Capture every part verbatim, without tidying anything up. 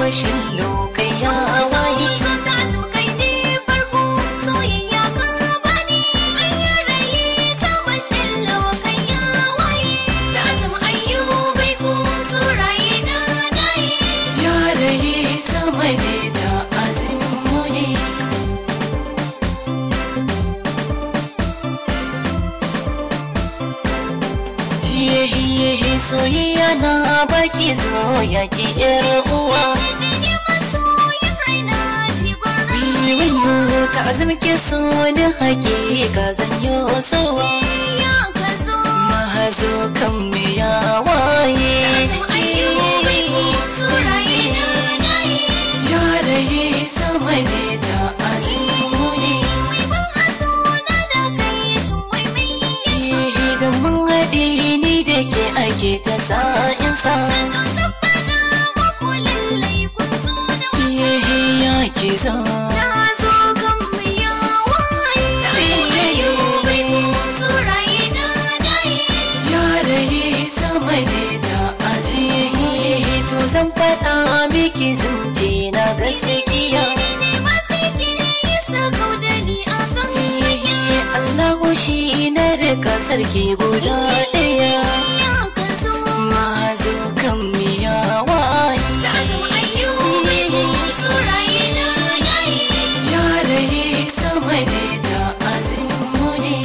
bashin lokai ya waye soyayya na baki zo ya ki yar uwa wiwiyo ta azumke so da hakika zan yi sowa mahazo kan me ya waye ya raye sama ne ta azumuni da mun haɗe ni da ke ake ta sa'insa ya ki zo na zo kan miya waye ya raye sama ne ta azihi to zan faɗa miki zance na gaskiya Allahu shi na rika sarki guda ɗaya mazo kan miya waye ya raye sama ne ta azimuni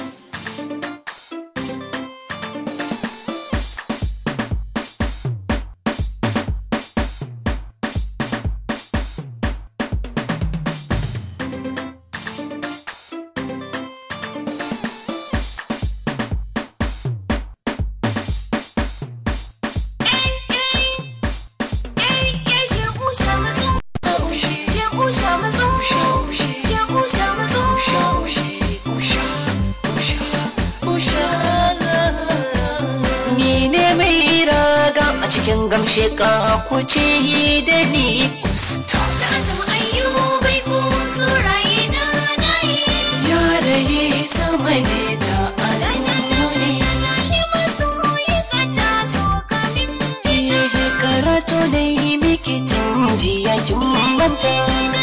cikin gamshe ka kuce yi da ni ustaz da azum ayyubai ko suraye na nayi ya raye sama ne ta azumuni ni masoyi ka taso kamin karatu da yi miki canji ya kin banta